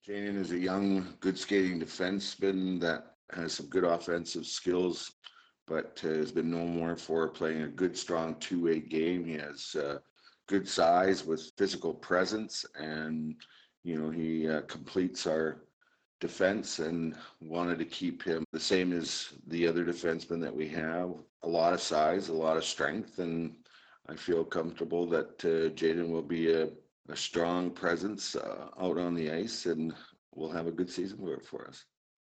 Jaden is a young, good skating defenseman that has some good offensive skills, but has been known more for playing a good, strong two-way game. He has good size with physical presence, and he completes our defense. And wanted to keep him the same as the other defensemen that we have. A lot of size, a lot of strength, and I feel comfortable that Jaden will be a strong presence out on the ice, and we'll have a good season for us.